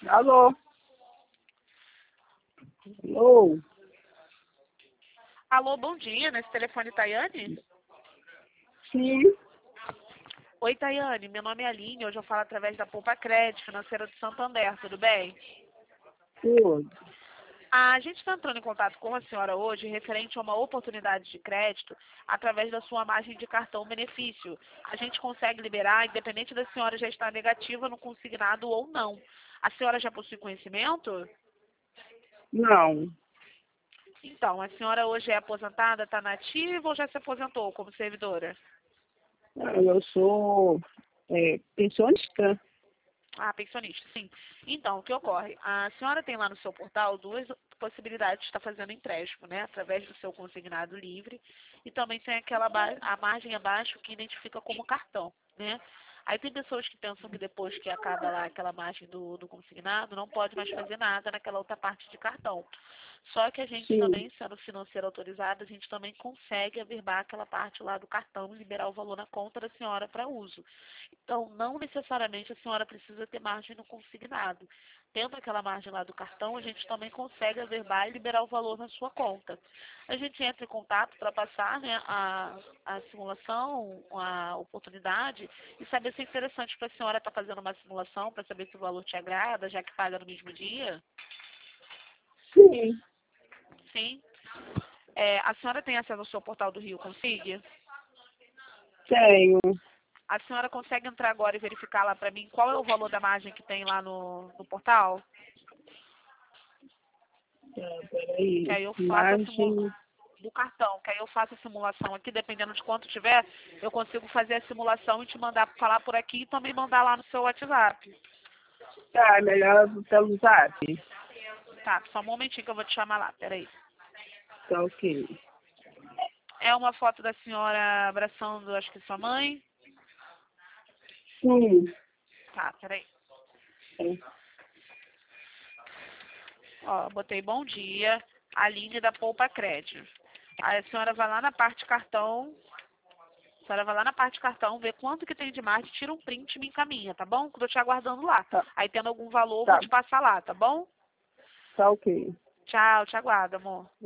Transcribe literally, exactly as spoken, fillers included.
Alô? Alô? Alô, bom dia. Nesse telefone, Tayane? Sim. Oi, Tayane. Meu nome é Aline. Hoje eu falo através da Poupa Crédito, financeira do Santander. Tudo bem? Tudo. A gente está entrando em contato com a senhora hoje referente a uma oportunidade de crédito através da sua margem de cartão benefício. A gente consegue liberar, independente da senhora já estar negativa no consignado ou não. A senhora já possui conhecimento? Não. Então, a senhora hoje é aposentada, está nativa ou já se aposentou como servidora? Eu sou é, pensionista. Ah, pensionista, sim. Então, o que ocorre? A senhora tem lá no seu portal duas possibilidades de estar fazendo empréstimo, né? Através do seu consignado livre e também tem aquela ba- a margem abaixo que identifica como cartão, né? Aí tem pessoas que pensam que depois que acaba lá aquela margem do, do consignado, não pode mais fazer nada naquela outra parte de cartão. Só que a gente Sim. também, sendo financeiro autorizado, a gente também consegue averbar aquela parte lá do cartão e liberar o valor na conta da senhora para uso. Então, não necessariamente a senhora precisa ter margem no consignado. Tendo aquela margem lá do cartão, a gente também consegue averbar e liberar o valor na sua conta. A gente entra em contato para passar, né, a, a simulação, a oportunidade e saber se é interessante para a senhora estar fazendo uma simulação para saber se o valor te agrada, já que paga no mesmo dia. Sim. Sim. É, a senhora tem acesso ao seu portal do Rio Consig? Tenho. A senhora consegue entrar agora e verificar lá para mim qual é o valor da margem que tem lá no, no portal? Tá, Que peraí. aí eu faço a simulação Margem. do cartão, que aí eu faço a simulação aqui, dependendo de quanto tiver, eu consigo fazer a simulação e te mandar falar por aqui e também mandar lá no seu WhatsApp. Tá, é melhor pelo zap. Tá, só um momentinho que eu vou te chamar lá, peraí. Tá ok. É uma foto da senhora abraçando, acho que sua mãe? Sim. Tá, peraí. É. Ó, botei bom dia, Aline da Poupa Crédito. Aí a senhora vai lá na parte cartão, a senhora vai lá na parte cartão, vê quanto que tem de margem, tira um print e me encaminha, tá bom? Que eu tô te aguardando lá. Tá, Aí tendo algum valor, eu vou tá, te passar lá, tá bom? tá ok. Tchau, te aguardo, amor.